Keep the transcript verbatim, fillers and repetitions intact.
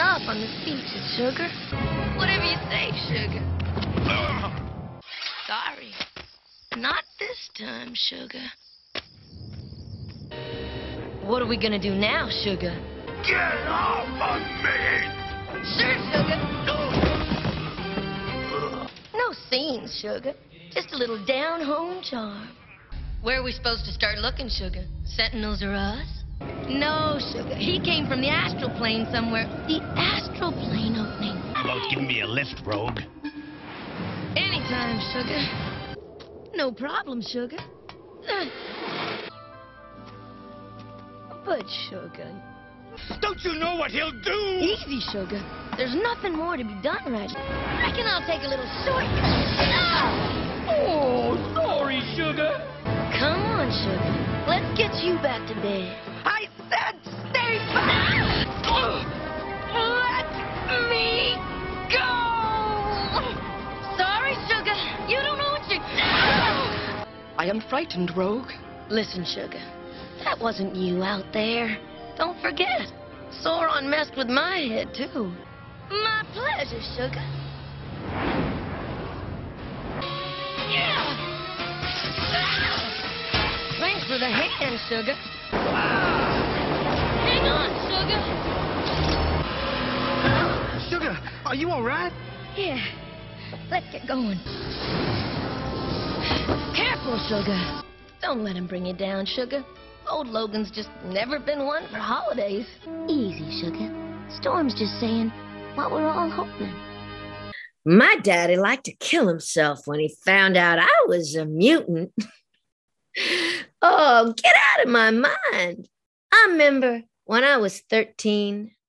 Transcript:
enough on this beach, sugar. Whatever you say, sugar. Sorry. Not this time, sugar. What are we gonna do now, sugar? Get off of me! Sure, sugar. No scenes, sugar. Just a little down-home charm. Where are we supposed to start looking, sugar? Sentinels or us? No, sugar. He came from the astral plane somewhere. The astral plane opening. How about giving me a lift, Rogue? Anytime, sugar. No problem, sugar. But, sugar... Don't you know what he'll do? Easy, sugar. There's nothing more to be done right now. Reckon I'll take a little shortcut. Ah! Oh, sorry, Sugar. Come on, sugar. Let's get you back to bed. I said stay back! Let me go! Sorry, sugar. You don't know what you're... I am frightened, Rogue. Listen, sugar. That wasn't you out there. Don't forget. Sauron messed with my head, too. My pleasure, sugar. Yeah! Thanks for the hand, sugar. Hang on, sugar. Sugar, are you all right? Yeah. Let's get going. Careful, sugar. Don't let him bring you down, sugar. Old Logan's just never been one for holidays. Easy, sugar. Storm's just saying what we're all hoping. My daddy liked to kill himself when he found out I was a mutant. Oh, get out of my mind. I remember when I was thirteen,